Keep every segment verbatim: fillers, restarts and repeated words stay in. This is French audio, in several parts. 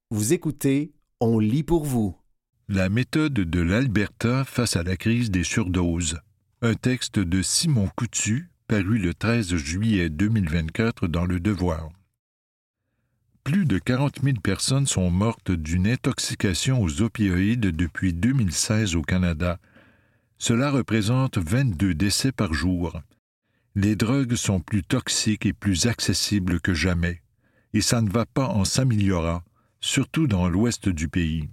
Vous écoutez, on lit pour vous. La méthode de l'Alberta face à la crise des surdoses. Un texte de Simon Coutu, paru le treize juillet deux mille vingt-quatre dans Le Devoir. Plus de quarante mille personnes sont mortes d'une intoxication aux opioïdes depuis deux mille seize au Canada. Cela représente vingt-deux décès par jour. Les drogues sont plus toxiques et plus accessibles que jamais, et ça ne va pas en s'améliorant, surtout dans l'ouest du pays.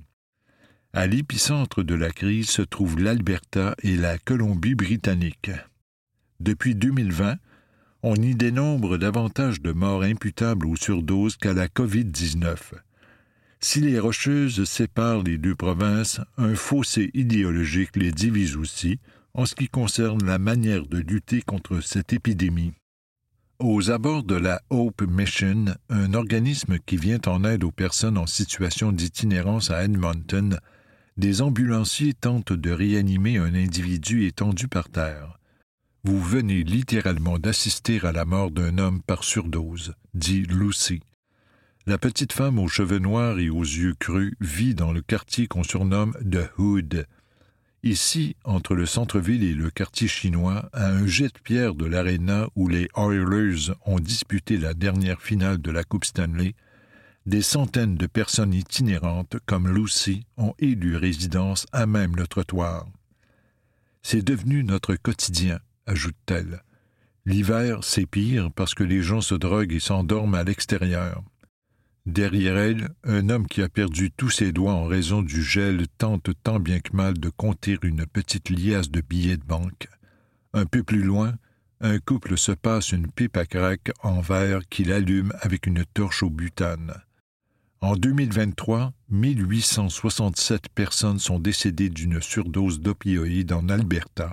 À l'épicentre de la crise se trouvent l'Alberta et la Colombie-Britannique. Depuis deux mille vingt, on y dénombre davantage de morts imputables aux surdoses qu'à la covid dix-neuf. Si les Rocheuses séparent les deux provinces, un fossé idéologique les divise aussi en ce qui concerne la manière de lutter contre cette épidémie. Aux abords de la Hope Mission, un organisme qui vient en aide aux personnes en situation d'itinérance à Edmonton, des ambulanciers tentent de réanimer un individu étendu par terre. Vous venez littéralement d'assister à la mort d'un homme par surdose, dit Lucy. La petite femme aux cheveux noirs et aux yeux creux vit dans le quartier qu'on surnomme The Hood. Ici, entre le centre-ville et le quartier chinois, à un jet de pierre de l'aréna où les Oilers ont disputé la dernière finale de la Coupe Stanley, des centaines de personnes itinérantes comme Lucy ont élu résidence à même le trottoir. C'est devenu notre quotidien, ajoute-t-elle. L'hiver, c'est pire parce que les gens se droguent et s'endorment à l'extérieur. Derrière elle, un homme qui a perdu tous ses doigts en raison du gel tente tant bien que mal de compter une petite liasse de billets de banque. Un peu plus loin, un couple se passe une pipe à crack en verre qu'il allume avec une torche au butane. En deux mille vingt-trois, mille huit cent soixante-sept personnes sont décédées d'une surdose d'opioïdes en Alberta.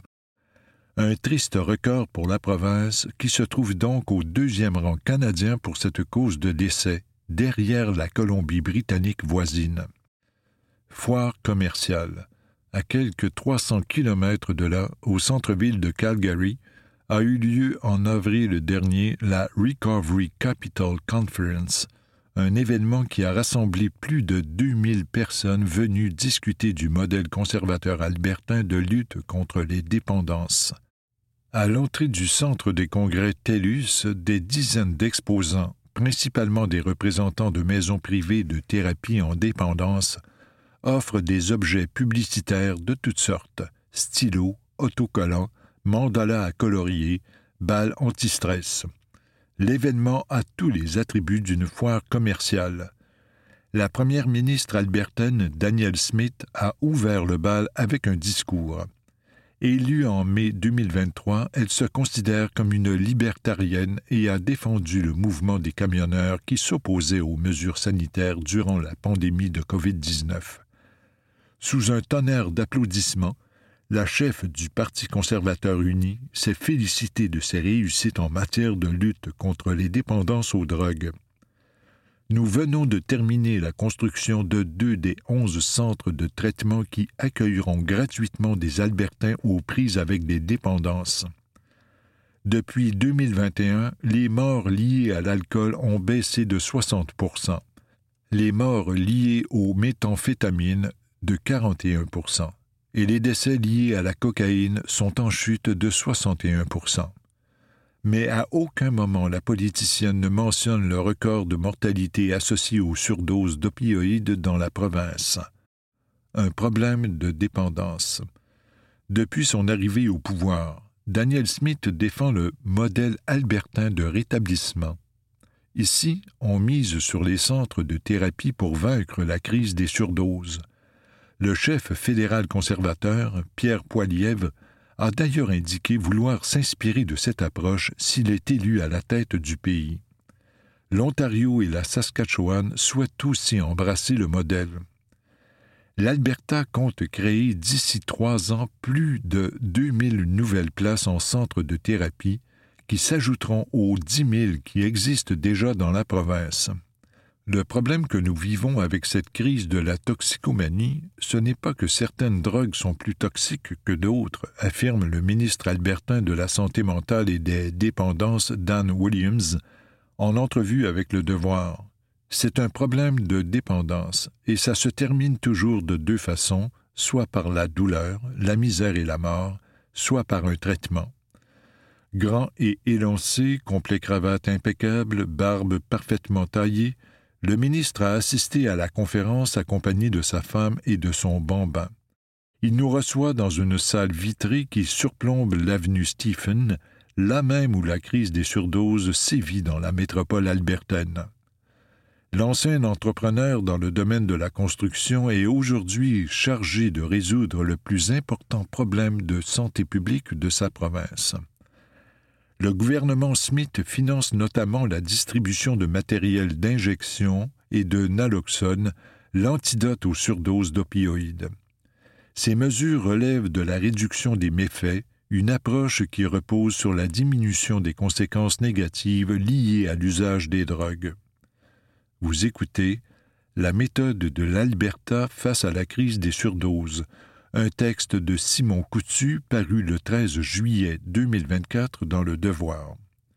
Un triste record pour la province qui se trouve donc au deuxième rang canadien pour cette cause de décès, derrière la Colombie-Britannique voisine. Foire commerciale. À quelques trois cents kilomètres de là, au centre-ville de Calgary, a eu lieu en avril dernier la Recovery Capital Conference, un événement qui a rassemblé plus de deux mille personnes venues discuter du modèle conservateur albertain de lutte contre les dépendances. À l'entrée du centre des congrès TELUS, des dizaines d'exposants, principalement des représentants de maisons privées de thérapie en dépendance, offrent des objets publicitaires de toutes sortes, stylos, autocollants, mandalas à colorier, balles anti-stress. L'événement a tous les attributs d'une foire commerciale. La première ministre albertaine, Danielle Smith, a ouvert le bal avec un discours. Élue en mai deux mille vingt-trois, elle se considère comme une libertarienne et a défendu le mouvement des camionneurs qui s'opposaient aux mesures sanitaires durant la pandémie de covid dix-neuf. Sous un tonnerre d'applaudissements, la chef du Parti conservateur uni s'est félicitée de ses réussites en matière de lutte contre les dépendances aux drogues. Nous venons de terminer la construction de deux des onze centres de traitement qui accueilleront gratuitement des Albertains aux prises avec des dépendances. Depuis deux mille vingt et un, les morts liées à l'alcool ont baissé de soixante pour cent. Les morts liées aux méthamphétamines de quarante et un pour cent. Et les décès liés à la cocaïne sont en chute de soixante et un pour cent. Mais à aucun moment la politicienne ne mentionne le record de mortalité associé aux surdoses d'opioïdes dans la province. Un problème de dépendance. Depuis son arrivée au pouvoir, Danielle Smith défend le modèle albertain de rétablissement. Ici, on mise sur les centres de thérapie pour vaincre la crise des surdoses. Le chef fédéral conservateur, Pierre Poilievre, a d'ailleurs indiqué vouloir s'inspirer de cette approche s'il est élu à la tête du pays. L'Ontario et la Saskatchewan souhaitent aussi embrasser le modèle. L'Alberta compte créer d'ici trois ans plus de deux mille nouvelles places en centres de thérapie qui s'ajouteront aux dix mille qui existent déjà dans la province. Le problème que nous vivons avec cette crise de la toxicomanie, ce n'est pas que certaines drogues sont plus toxiques que d'autres, affirme le ministre albertain de la Santé mentale et des dépendances Dan Williams en entrevue avec Le Devoir. C'est un problème de dépendance et ça se termine toujours de deux façons, soit par la douleur, la misère et la mort, soit par un traitement. Grand et élancé, complet cravate impeccable, barbe parfaitement taillée, le ministre a assisté à la conférence accompagné de sa femme et de son bambin. Il nous reçoit dans une salle vitrée qui surplombe l'avenue Stephen, là même où la crise des surdoses sévit dans la métropole albertaine. L'ancien entrepreneur dans le domaine de la construction est aujourd'hui chargé de résoudre le plus important problème de santé publique de sa province. Le gouvernement Smith finance notamment la distribution de matériel d'injection et de naloxone, l'antidote aux surdoses d'opioïdes. Ces mesures relèvent de la réduction des méfaits, une approche qui repose sur la diminution des conséquences négatives liées à l'usage des drogues. Vous écoutez « La méthode de l'Alberta face à la crise des surdoses », un texte de Simon Coutu paru le treize juillet deux mille vingt-quatre dans Le Devoir.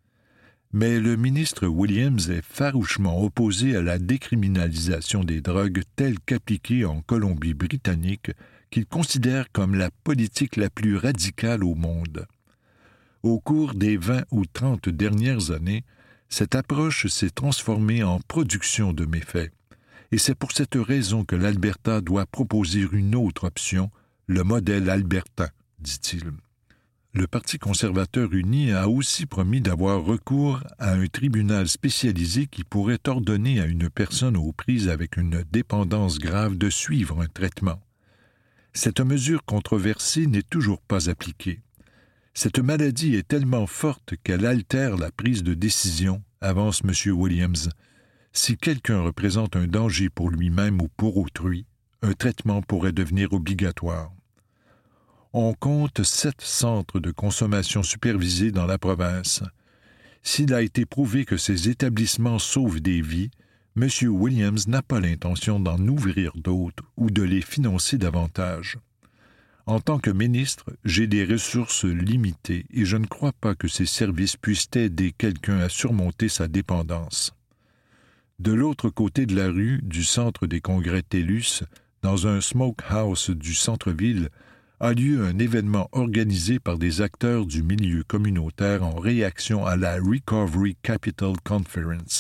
Mais le ministre Williams est farouchement opposé à la décriminalisation des drogues telle qu'appliquée en Colombie-Britannique, qu'il considère comme la politique la plus radicale au monde. Au cours des vingt ou trente dernières années, cette approche s'est transformée en production de méfaits. Et c'est pour cette raison que l'Alberta doit proposer une autre option, le modèle albertain, dit-il. Le Parti conservateur uni a aussi promis d'avoir recours à un tribunal spécialisé qui pourrait ordonner à une personne aux prises avec une dépendance grave de suivre un traitement. Cette mesure controversée n'est toujours pas appliquée. Cette maladie est tellement forte qu'elle altère la prise de décision, avance M. Williams. Si quelqu'un représente un danger pour lui-même ou pour autrui, un traitement pourrait devenir obligatoire. On compte sept centres de consommation supervisés dans la province. S'il a été prouvé que ces établissements sauvent des vies, M. Williams n'a pas l'intention d'en ouvrir d'autres ou de les financer davantage. En tant que ministre, j'ai des ressources limitées et je ne crois pas que ces services puissent aider quelqu'un à surmonter sa dépendance. De l'autre côté de la rue du centre des congrès TELUS, dans un smokehouse du centre-ville, a lieu un événement organisé par des acteurs du milieu communautaire en réaction à la Recovery Capital Conference.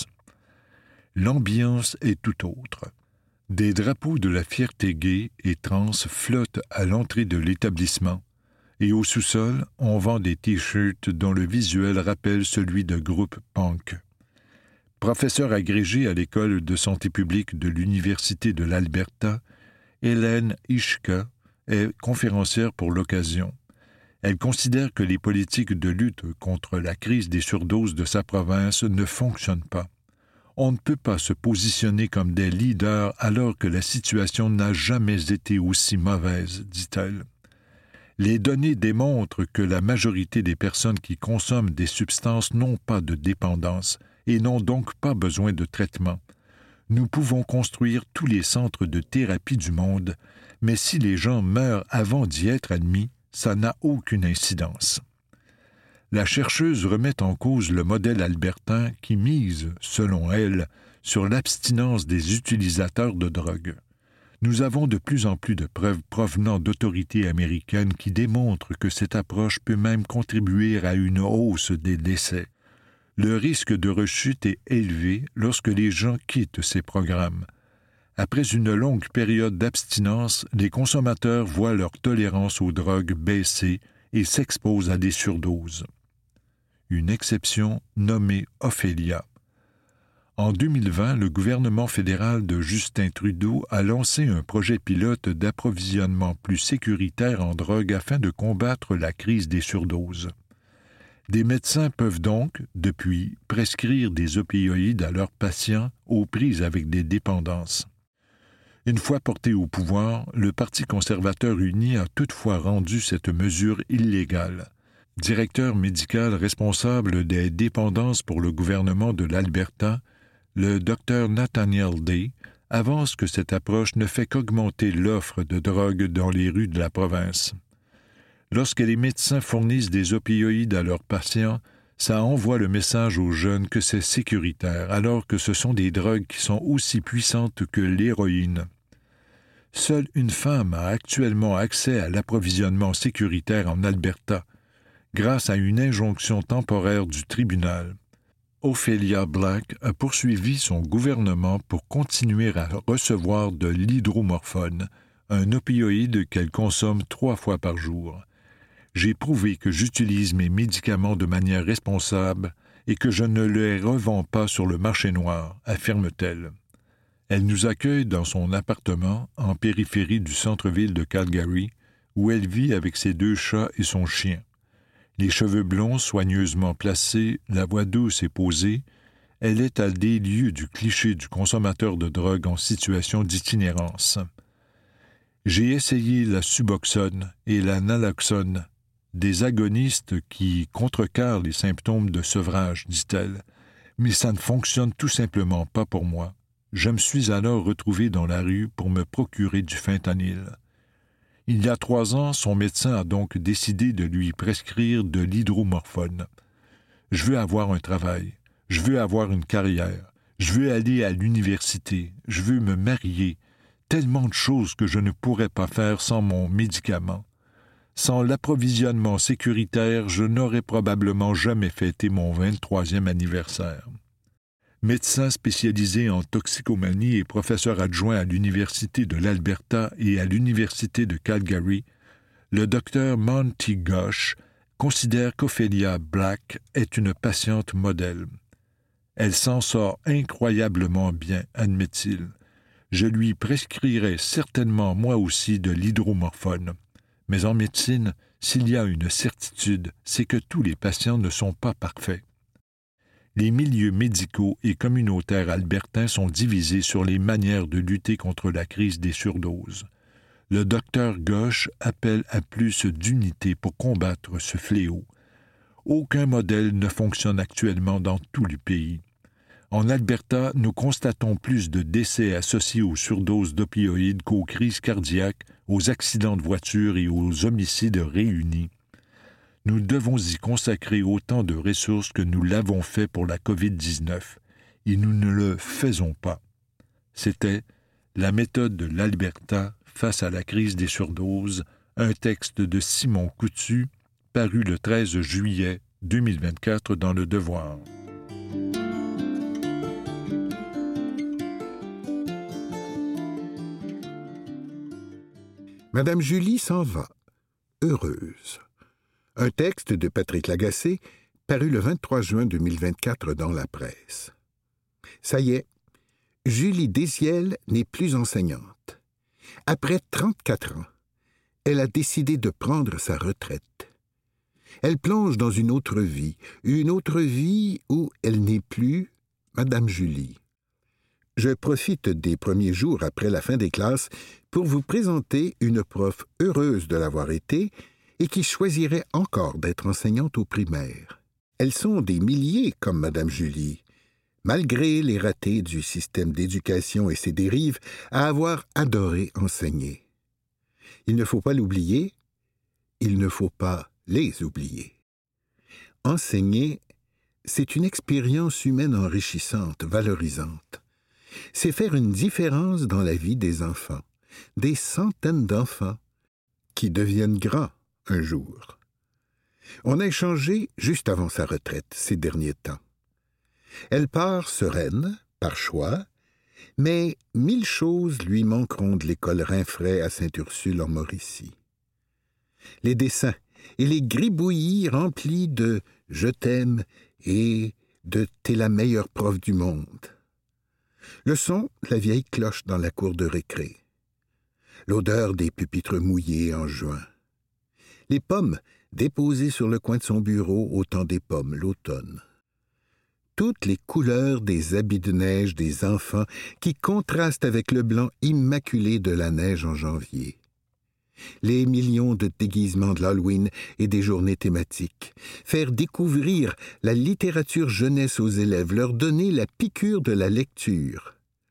L'ambiance est tout autre. Des drapeaux de la fierté gay et trans flottent à l'entrée de l'établissement, et au sous-sol, on vend des t-shirts dont le visuel rappelle celui de groupes punk. Professeure agrégée à l'École de santé publique de l'Université de l'Alberta, Hélène Ishka est conférencière pour l'occasion. Elle considère que les politiques de lutte contre la crise des surdoses de sa province ne fonctionnent pas. On ne peut pas se positionner comme des leaders alors que la situation n'a jamais été aussi mauvaise, dit-elle. Les données démontrent que la majorité des personnes qui consomment des substances n'ont pas de dépendance et n'ont donc pas besoin de traitement. Nous pouvons construire tous les centres de thérapie du monde, mais si les gens meurent avant d'y être admis, ça n'a aucune incidence. La chercheuse remet en cause le modèle albertain qui mise, selon elle, sur l'abstinence des utilisateurs de drogue. Nous avons de plus en plus de preuves provenant d'autorités américaines qui démontrent que cette approche peut même contribuer à une hausse des décès. Le risque de rechute est élevé lorsque les gens quittent ces programmes. Après une longue période d'abstinence, les consommateurs voient leur tolérance aux drogues baisser et s'exposent à des surdoses. Une exception nommée Ophélia. En deux mille vingt, le gouvernement fédéral de Justin Trudeau a lancé un projet pilote d'approvisionnement plus sécuritaire en drogue afin de combattre la crise des surdoses. Des médecins peuvent donc, depuis, prescrire des opioïdes à leurs patients aux prises avec des dépendances. Une fois porté au pouvoir, le Parti conservateur uni a toutefois rendu cette mesure illégale. Directeur médical responsable des dépendances pour le gouvernement de l'Alberta, le docteur Nathaniel Day avance que cette approche ne fait qu'augmenter l'offre de drogue dans les rues de la province. Lorsque les médecins fournissent des opioïdes à leurs patients, Ça envoie le message aux jeunes que c'est sécuritaire, alors que ce sont des drogues qui sont aussi puissantes que l'héroïne. Seule une femme a actuellement accès à l'approvisionnement sécuritaire en Alberta, grâce à une injonction temporaire du tribunal. Ophelia Black a poursuivi son gouvernement pour continuer à recevoir de l'hydromorphone, un opioïde qu'elle consomme trois fois par jour. J'ai prouvé que j'utilise mes médicaments de manière responsable et que je ne les revends pas sur le marché noir, affirme-t-elle. Elle nous accueille dans son appartement en périphérie du centre-ville de Calgary, où elle vit avec ses deux chats et son chien. Les cheveux blonds soigneusement placés, la voix douce et posée, elle est à des lieues du cliché du consommateur de drogue en situation d'itinérance. J'ai essayé la Suboxone et la Naloxone, des agonistes qui contrecarrent les symptômes de sevrage, dit-elle, mais ça ne fonctionne tout simplement pas pour moi. Je me suis alors retrouvé dans la rue pour me procurer du fentanyl. Il y a trois ans, son médecin a donc décidé de lui prescrire de l'hydromorphone. Je veux avoir un travail, je veux avoir une carrière, je veux aller à l'université, je veux me marier, tellement de choses que je ne pourrais pas faire sans mon médicament. Sans l'approvisionnement sécuritaire, je n'aurais probablement jamais fêté mon vingt-troisième anniversaire. Médecin spécialisé en toxicomanie et professeur adjoint à l'Université de l'Alberta et à l'Université de Calgary, le docteur Monty Gosch considère qu'Ophelia Black est une patiente modèle. Elle s'en sort incroyablement bien, admet-il. Je lui prescrirai certainement moi aussi de l'hydromorphone. Mais en médecine, s'il y a une certitude, c'est que tous les patients ne sont pas parfaits. Les milieux médicaux et communautaires albertains sont divisés sur les manières de lutter contre la crise des surdoses. Le docteur Gosch appelle à plus d'unité pour combattre ce fléau. Aucun modèle ne fonctionne actuellement dans tout le pays. En Alberta, nous constatons plus de décès associés aux surdoses d'opioïdes qu'aux crises cardiaques, aux accidents de voiture et aux homicides réunis. Nous devons y consacrer autant de ressources que nous l'avons fait pour la covid dix-neuf, et nous ne le faisons pas. C'était La méthode de l'Alberta face à la crise des surdoses, un texte de Simon Coutu, paru le treize juillet deux mille vingt-quatre dans Le Devoir. Madame Julie s'en va, heureuse. Un texte de Patrick Lagacé, paru le vingt-trois juin deux mille vingt-quatre dans la presse. Ça y est, Julie Desiel n'est plus enseignante. Après trente-quatre ans, elle a décidé de prendre sa retraite. Elle plonge dans une autre vie, une autre vie où elle n'est plus Madame Julie. Je profite des premiers jours après la fin des classes pour vous présenter une prof heureuse de l'avoir été et qui choisirait encore d'être enseignante au primaire. Elles sont des milliers comme Madame Julie, malgré les ratés du système d'éducation et ses dérives, à avoir adoré enseigner. Il ne faut pas l'oublier, il ne faut pas les oublier. Enseigner, c'est une expérience humaine enrichissante, valorisante. C'est faire une différence dans la vie des enfants, des centaines d'enfants qui deviennent grands un jour. On a échangé juste avant sa retraite ces derniers temps. Elle part sereine, par choix, mais mille choses lui manqueront de l'école Rinfret à Sainte-Ursule en Mauricie. Les dessins et les gribouillis remplis de « je t'aime » et de « t'es la meilleure prof du monde ». Le son, la vieille cloche dans la cour de récré. L'odeur des pupitres mouillés en juin. Les pommes déposées sur le coin de son bureau au temps des pommes, l'automne. Toutes les couleurs des habits de neige des enfants qui contrastent avec le blanc immaculé de la neige en janvier. Les millions de déguisements de l'Halloween et des journées thématiques. Faire découvrir la littérature jeunesse aux élèves, leur donner la piqûre de la lecture.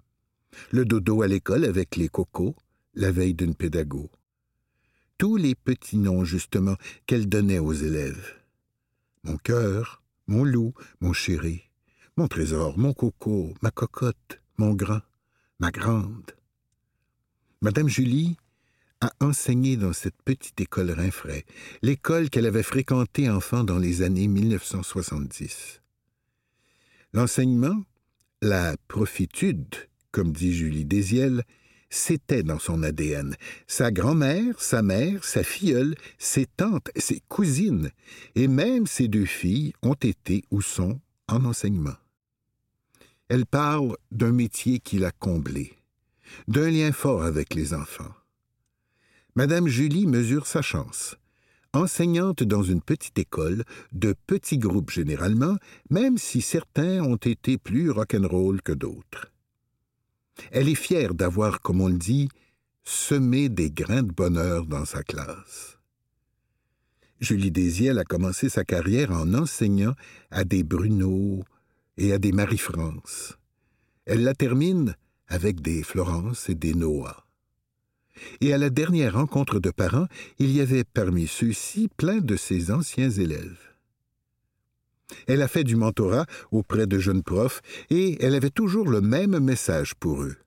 Le dodo à l'école avec les cocos, la veille d'une pédago. Tous les petits noms, justement, qu'elle donnait aux élèves. Mon cœur, mon loup, mon chéri, mon trésor, mon coco, ma cocotte, mon grand, ma grande. Madame Julie a enseigné dans cette petite école Rinfret, l'école qu'elle avait fréquentée enfant dans les années mille neuf cent soixante-dix. L'enseignement, la profitude, comme dit Julie Désiel, c'était dans son A D N. Sa grand-mère, sa mère, sa filleule, ses tantes, ses cousines, et même ses deux filles ont été ou sont en enseignement. Elle parle d'un métier qui l'a comblé, d'un lien fort avec les enfants. Madame Julie mesure sa chance. Enseignante dans une petite école, de petits groupes généralement, même si certains ont été plus rock'n'roll que d'autres. Elle est fière d'avoir, comme on le dit, semé des grains de bonheur dans sa classe. Julie Désiel a commencé sa carrière en enseignant à des Bruno et à des Marie-France. Elle la termine avec des Florence et des Noah. Et à la dernière rencontre de parents, il y avait parmi ceux-ci plein de ses anciens élèves. Elle a fait du mentorat auprès de jeunes profs et elle avait toujours le même message pour eux.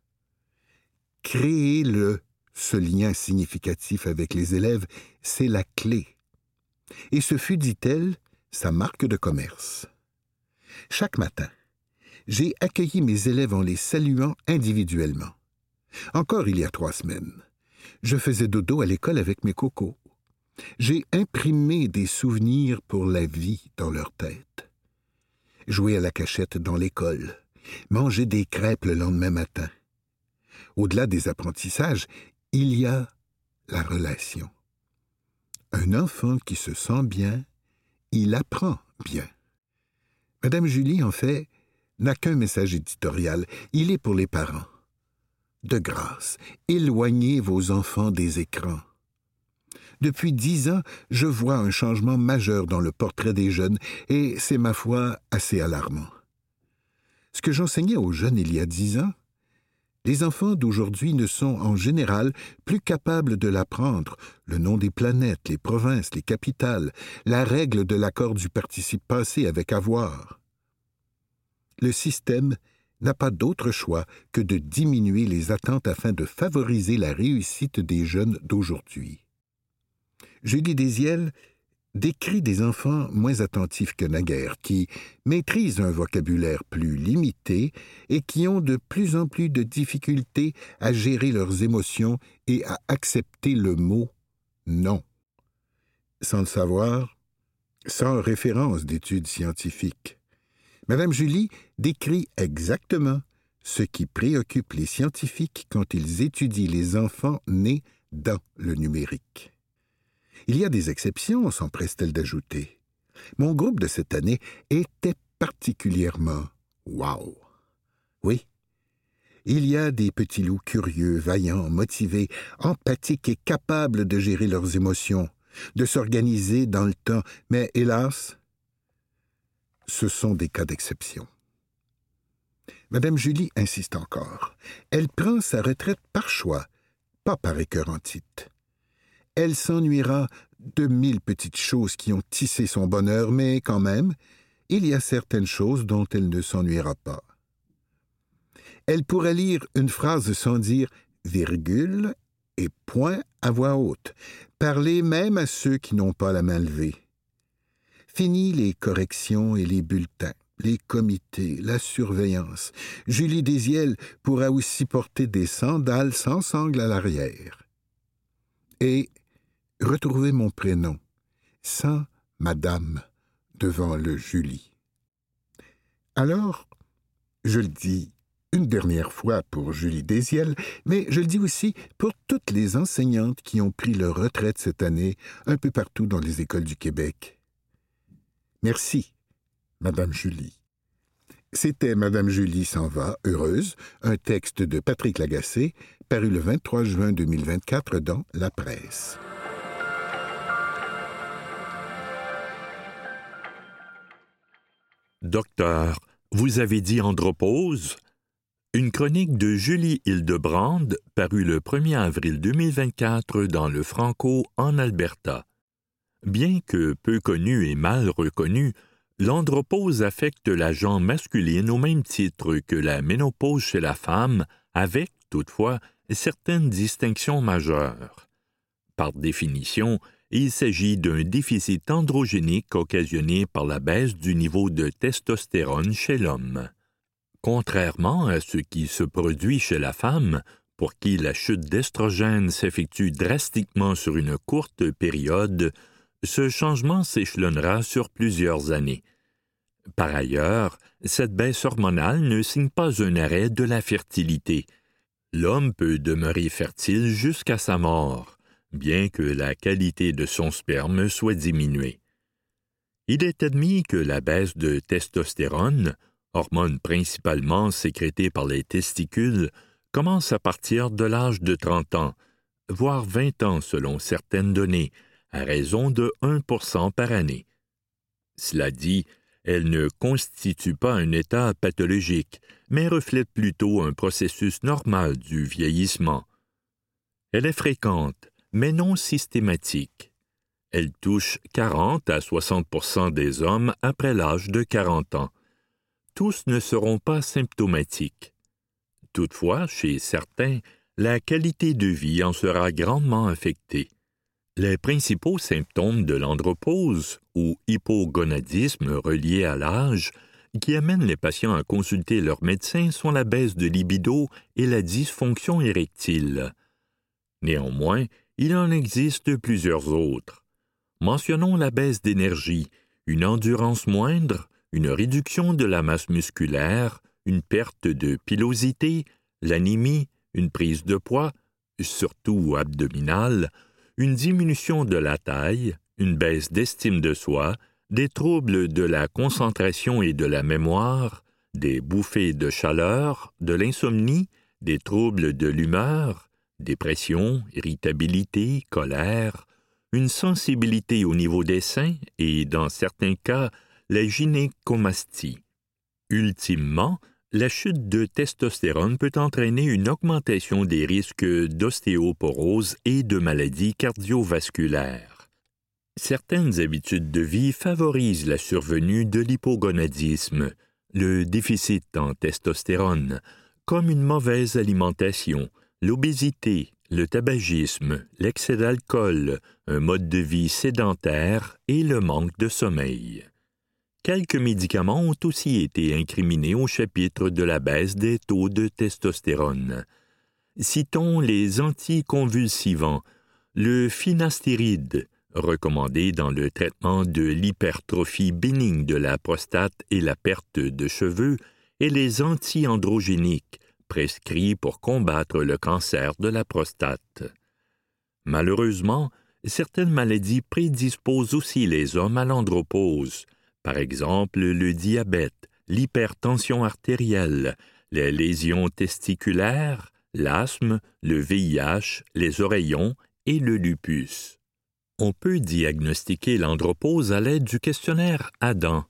Créer-le, ce lien significatif avec les élèves, c'est la clé. Et ce fut, dit-elle, sa marque de commerce. Chaque matin, j'ai accueilli mes élèves en les saluant individuellement. Encore il y a trois semaines, je faisais dodo à l'école avec mes cocos. J'ai imprimé des souvenirs pour la vie dans leur tête. Jouer à la cachette dans l'école, manger des crêpes le lendemain matin. Au-delà des apprentissages, il y a la relation. Un enfant qui se sent bien, il apprend bien. Madame Julie, en fait, n'a qu'un message éditorial. Il est pour les parents. De grâce, éloignez vos enfants des écrans. Depuis dix ans, je vois un changement majeur dans le portrait des jeunes et c'est, ma foi, assez alarmant. Ce que j'enseignais aux jeunes il y a dix ans, les enfants d'aujourd'hui ne sont en général plus capables de l'apprendre, le nom des planètes, les provinces, les capitales, la règle de l'accord du participe passé avec avoir. Le système n'a pas d'autre choix que de diminuer les attentes afin de favoriser la réussite des jeunes d'aujourd'hui. Julie Désiel décrit des enfants moins attentifs que naguère, qui maîtrisent un vocabulaire plus limité et qui ont de plus en plus de difficultés à gérer leurs émotions et à accepter le mot « non ». Sans le savoir, sans référence d'études scientifiques, Madame Julie décrit exactement ce qui préoccupe les scientifiques quand ils étudient les enfants nés dans le numérique. Il y a des exceptions, s'empresse-t-elle d'ajouter. Mon groupe de cette année était particulièrement « wow ». Oui, il y a des petits loups curieux, vaillants, motivés, empathiques et capables de gérer leurs émotions, de s'organiser dans le temps, mais hélas, ce sont des cas d'exception. Madame Julie insiste encore. Elle prend sa retraite par choix, pas par écœurantite. Elle s'ennuiera de mille petites choses qui ont tissé son bonheur, mais quand même, il y a certaines choses dont elle ne s'ennuiera pas. Elle pourrait lire une phrase sans dire virgule et point à voix haute, parler même à ceux qui n'ont pas la main levée. Fini les corrections et les bulletins, les comités, la surveillance. Julie Désiel pourra aussi porter des sandales sans sangle à l'arrière. Et retrouver mon prénom, sans madame, devant le Julie. Alors, je le dis une dernière fois pour Julie Désiel, mais je le dis aussi pour toutes les enseignantes qui ont pris leur retraite cette année un peu partout dans les écoles du Québec. Merci, Madame Julie. C'était Madame Julie s'en va, heureuse, un texte de Patrick Lagacé, paru le vingt-trois juin deux mille vingt-quatre dans La Presse. Docteur, vous avez dit andropause? Une chronique de Julie Hildebrand, parue le premier avril deux mille vingt-quatre dans le Franco en Alberta. Bien que peu connue et mal reconnue, L'andropause affecte la gent masculine au même titre que la ménopause chez la femme, avec, toutefois, certaines distinctions majeures. Par définition, il s'agit d'un déficit androgénique occasionné par la baisse du niveau de testostérone chez l'homme. Contrairement à ce qui se produit chez la femme, pour qui la chute d'estrogène s'effectue drastiquement sur une courte période, ce changement s'échelonnera sur plusieurs années. Par ailleurs, cette baisse hormonale ne signe pas un arrêt de la fertilité. L'homme peut demeurer fertile jusqu'à sa mort, bien que la qualité de son sperme soit diminuée. Il est admis que la baisse de testostérone, hormone principalement sécrétée par les testicules, commence à partir de l'âge de trente ans, voire vingt ans selon certaines données, à raison de un pour cent par année. Cela dit, elle ne constitue pas un état pathologique, mais reflète plutôt un processus normal du vieillissement. Elle est fréquente, mais non systématique. Elle touche quarante à soixante pour cent des hommes après l'âge de quarante ans. Tous ne seront pas symptomatiques. Toutefois, chez certains, la qualité de vie en sera grandement affectée. Les principaux symptômes de l'andropause, ou hypogonadisme relié à l'âge, qui amènent les patients à consulter leur médecin sont la baisse de libido et la dysfonction érectile. Néanmoins, il en existe plusieurs autres. Mentionnons la baisse d'énergie, une endurance moindre, une réduction de la masse musculaire, une perte de pilosité, l'anémie, une prise de poids, surtout abdominale, une diminution de la taille, une baisse d'estime de soi, des troubles de la concentration et de la mémoire, des bouffées de chaleur, de l'insomnie, des troubles de l'humeur, dépression, irritabilité, colère, une sensibilité au niveau des seins et, dans certains cas, la gynécomastie. Ultimement, la chute de testostérone peut entraîner une augmentation des risques d'ostéoporose et de maladies cardiovasculaires. Certaines habitudes de vie favorisent la survenue de l'hypogonadisme, le déficit en testostérone, comme une mauvaise alimentation, l'obésité, le tabagisme, l'excès d'alcool, un mode de vie sédentaire et le manque de sommeil. Quelques médicaments ont aussi été incriminés au chapitre de la baisse des taux de testostérone. Citons les anticonvulsivants, le finastéride, recommandé dans le traitement de l'hypertrophie bénigne de la prostate et la perte de cheveux, et les anti-androgéniques, prescrits pour combattre le cancer de la prostate. Malheureusement, certaines maladies prédisposent aussi les hommes à l'andropause, par exemple le diabète, l'hypertension artérielle, les lésions testiculaires, l'asthme, le V I H, les oreillons et le lupus. On peut diagnostiquer l'andropause à l'aide du questionnaire ADAM,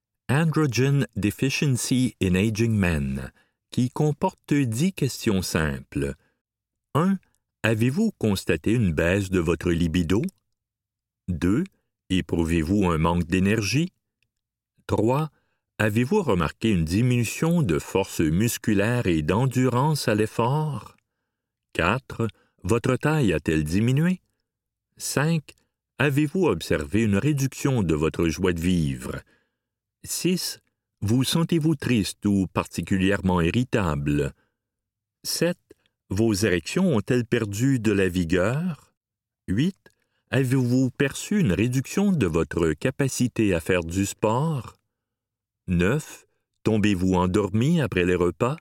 Androgen Deficiency in Aging Men, qui comporte dix questions simples. un. Avez-vous constaté une baisse de votre libido? deux. Éprouvez-vous un manque d'énergie? trois. Avez-vous remarqué une diminution de force musculaire et d'endurance à l'effort? quatre. Votre taille a-t-elle diminué? cinq. Avez-vous observé une réduction de votre joie de vivre? six. Vous sentez-vous triste ou particulièrement irritable? sept. Vos érections ont-elles perdu de la vigueur? huit. Avez-vous perçu une réduction de votre capacité à faire du sport? neuf. Tombez-vous endormi après les repas?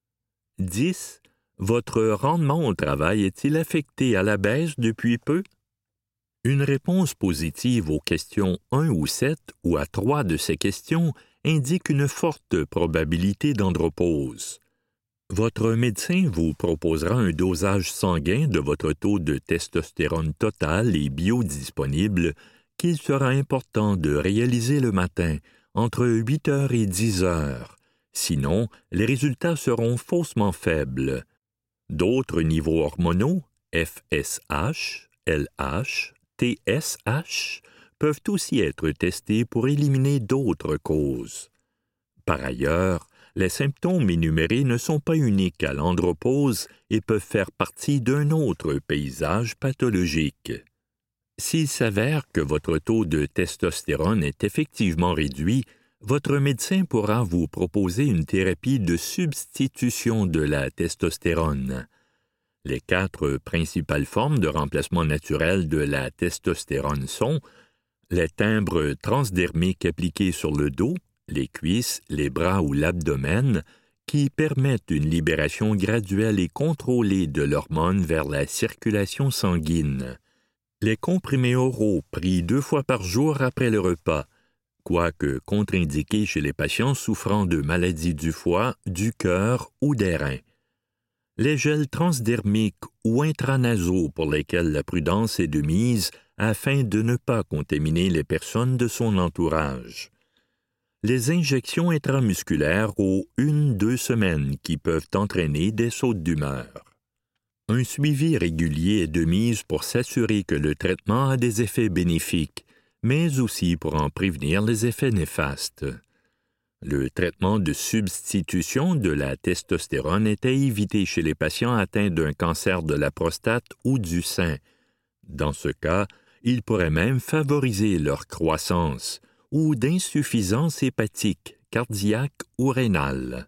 dix. Votre rendement au travail est-il affecté à la baisse depuis peu? Une réponse positive aux questions un ou sept ou à trois de ces questions indique une forte probabilité d'andropause. Votre médecin vous proposera un dosage sanguin de votre taux de testostérone total et biodisponible qu'il sera important de réaliser le matin entre huit heures et dix heures. Sinon, les résultats seront faussement faibles. D'autres niveaux hormonaux, F S H, L H, T S H, peuvent aussi être testés pour éliminer d'autres causes. Par ailleurs, les symptômes énumérés ne sont pas uniques à l'andropause et peuvent faire partie d'un autre paysage pathologique. S'il s'avère que votre taux de testostérone est effectivement réduit, votre médecin pourra vous proposer une thérapie de substitution de la testostérone. Les quatre principales formes de remplacement naturel de la testostérone sont les timbres transdermiques appliqués sur le dos, les cuisses, les bras ou l'abdomen, qui permettent une libération graduelle et contrôlée de l'hormone vers la circulation sanguine. Les comprimés oraux pris deux fois par jour après le repas, quoique contre-indiqués chez les patients souffrant de maladies du foie, du cœur ou des reins. Les gels transdermiques ou intranasaux pour lesquels la prudence est de mise afin de ne pas contaminer les personnes de son entourage. Les injections intramusculaires aux une à deux semaines qui peuvent entraîner des sautes d'humeur. Un suivi régulier est de mise pour s'assurer que le traitement a des effets bénéfiques, mais aussi pour en prévenir les effets néfastes. Le traitement de substitution de la testostérone est à éviter chez les patients atteints d'un cancer de la prostate ou du sein. Dans ce cas, il pourrait même favoriser leur croissance ou d'insuffisance hépatique, cardiaque ou rénale.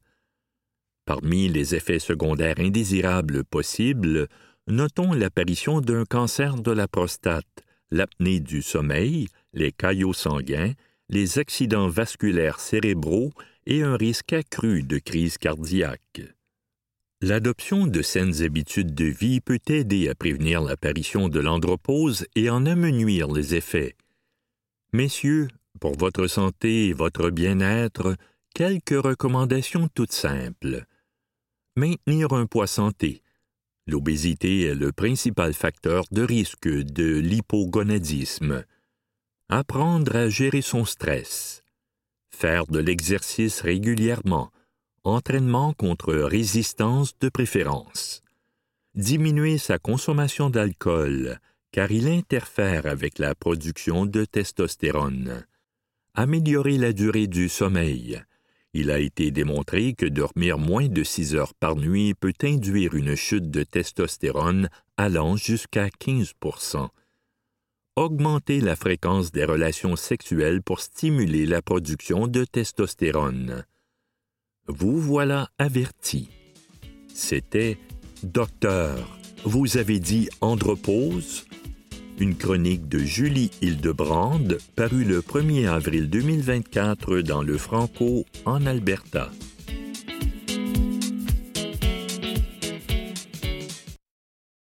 Parmi les effets secondaires indésirables possibles, notons l'apparition d'un cancer de la prostate, l'apnée du sommeil, les caillots sanguins, les accidents vasculaires cérébraux et un risque accru de crise cardiaque. L'adoption de saines habitudes de vie peut aider à prévenir l'apparition de l'andropause et en amenuire les effets. Messieurs, pour votre santé et votre bien-être, quelques recommandations toutes simples. Maintenir un poids santé. L'obésité est le principal facteur de risque de l'hypogonadisme. Apprendre à gérer son stress. Faire de l'exercice régulièrement. Entraînement contre résistance de préférence. Diminuer sa consommation d'alcool, car il interfère avec la production de testostérone. Améliorer la durée du sommeil. Il a été démontré que dormir moins de six heures par nuit peut induire une chute de testostérone allant jusqu'à quinze pour cent. Augmenter la fréquence des relations sexuelles pour stimuler la production de testostérone. Vous voilà averti. C'était « Docteur, vous avez dit andropause ?» Une chronique de Julie Hildebrand, parue le premier avril deux mille vingt-quatre dans le Franco, en Alberta.